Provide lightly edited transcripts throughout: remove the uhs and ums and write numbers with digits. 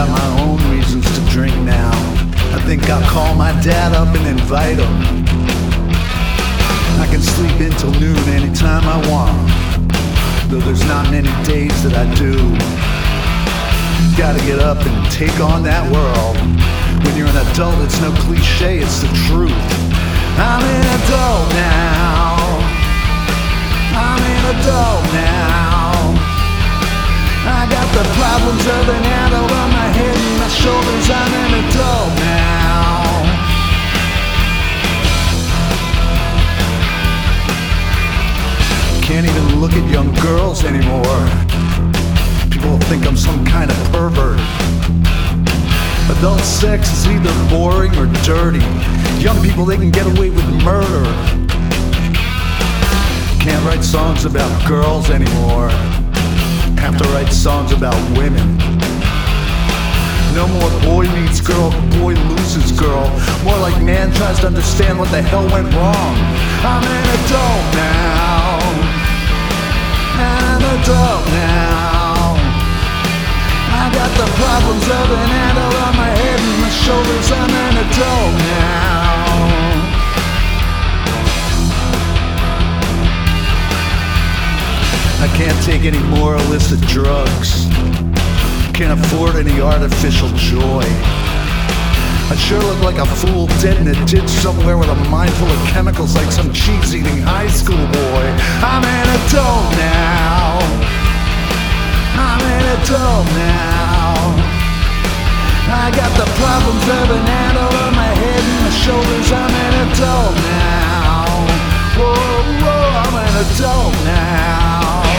got my own reasons to drink now. I think I'll call my dad up and invite him. I can sleep in till noon anytime I want, though there's not many days that I do. Gotta get up and take on that world. When you're an adult, it's no cliche, it's the truth. I'm an adult now. I'm an adult now. I got the problems of an adult on my head and my shoulders. I'm an adult now. Can't even look at young girls anymore. People think I'm some kind of pervert. Adult sex is either boring or dirty. Young people, they can get away with murder. Can't write songs about girls anymore. Have to write songs about women. No more boy meets girl, boy loses girl. More like man tries to understand what the hell went wrong. I'm an adult now. I'm an adult now. I got the problems of an adult on my head and my shoulders. I'm an adult now. I can't take any more illicit drugs. Can't afford any artificial joy. I sure look like a fool dead in a ditch somewhere with a mind full of chemicals like some cheese-eating high school boy. I'm an adult now. I'm an adult now. I got the problems of an adult on my head and my shoulders. I'm an adult now. Whoa, whoa, I'm an adult now.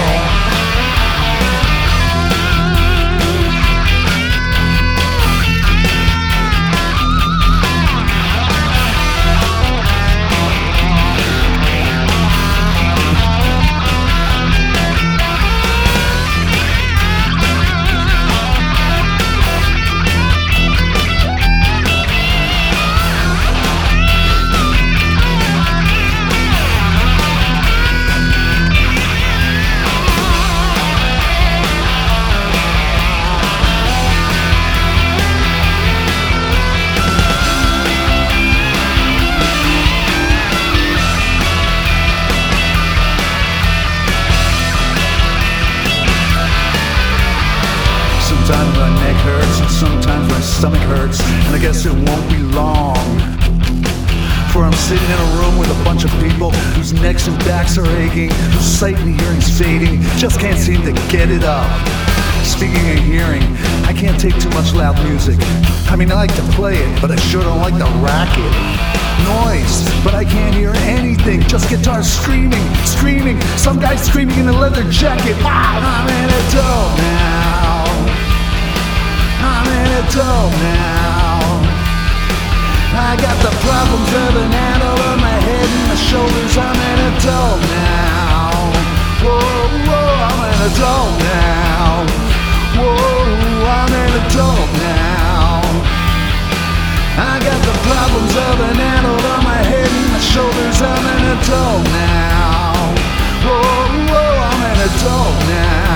Sometimes my neck hurts and sometimes my stomach hurts, and I guess it won't be long for I'm sitting in a room with a bunch of people whose necks and backs are aching, whose sight and hearing's fading, just can't seem to get it up. Speaking of hearing, I can't take too much loud music. I mean, I like to play it, but I sure don't like the racket. Noise, but I can't hear anything, just guitars screaming, screaming, some guy screaming in a leather jacket. I'm an adult now. I'm an adult now. I got the problems of an adult on my head and my shoulders. I'm an adult now. Whoa, whoa, I'm an adult now. Whoa, I'm an adult now. I got the problems of an adult on my head and my shoulders. I'm an adult now. Whoa, whoa, I'm an adult now.